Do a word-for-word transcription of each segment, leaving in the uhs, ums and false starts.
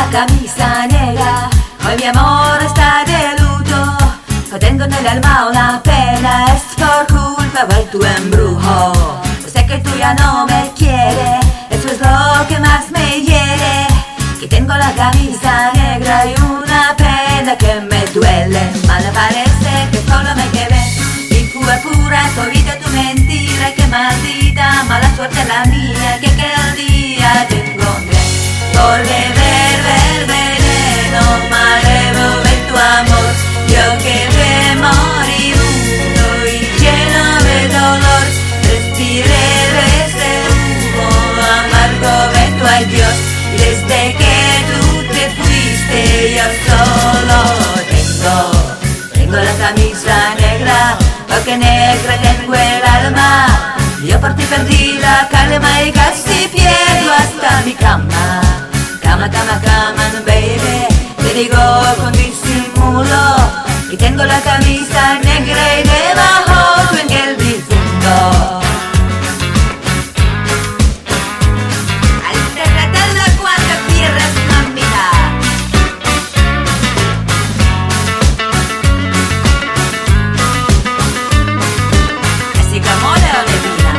camisa negra, hoy mi amor está de luto. No tengo en el alma una pena, es por culpa de tu embrujo. Yo sé que tú ya no me quieres, eso es lo que más me hiere. Que tengo la camisa negra y una pena que me duele. Mal me parece que solo me quedé y fue pura todita tu mentira. Que maldita mala suerte la mía, que aquel día te encontré por beber del veneno malevo de tu amor. Yo quedé moribundo y lleno de dolor, respiré de ese humo amargo de tu adiós. Y desde que tú te fuiste yo solo tengo, tengo la camisa negra, porque negra tengo el alma. Yo por ti perdí la calma y casi pierdo hasta mi cama. Cama, cama, cama, no baby, te digo con disimulo. Y tengo la camisa negra y debajo tú en el difunto. Al interpretar la cuarta tierra es mamita. Así como la olivina.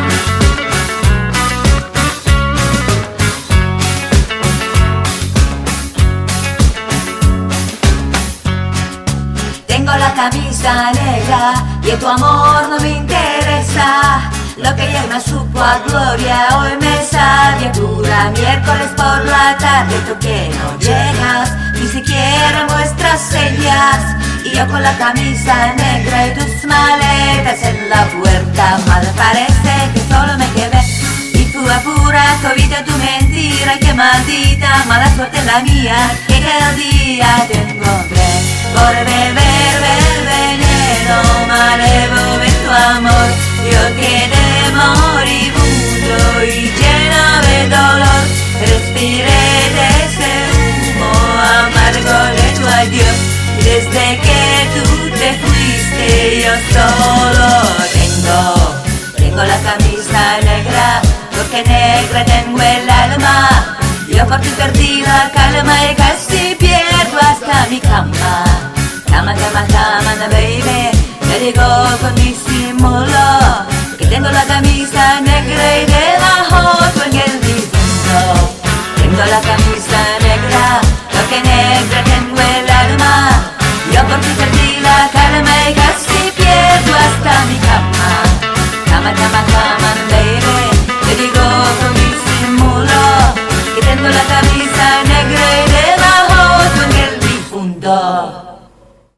Tengo la camisa negra y tu amor no me interesa. Lo que ayer me supo a gloria hoy me sabe a dura. Miércoles por la tarde tú que no llegas, ni siquiera muestras señas. Y yo con la camisa negra y tus maletas en la puerta. Mal parece que solo me quedé y tú apuras todita tu mentira. Que maldita mala suerte la mía, que aquel día te encontré por beber del veneno malevo de tu amor. Yo quedé moribundo y lleno de dolor, respiré de ese humo amargo de tu adiós. Y desde que tú te fuiste yo solo tengo, tengo la camisa negra, porque negra tengo el alma. Yo por ti perdí la calma y casi pierdo hasta mi cama. Cama, cama, cama, no baby, te digo con disimulo. Que tengo la camisa negra y de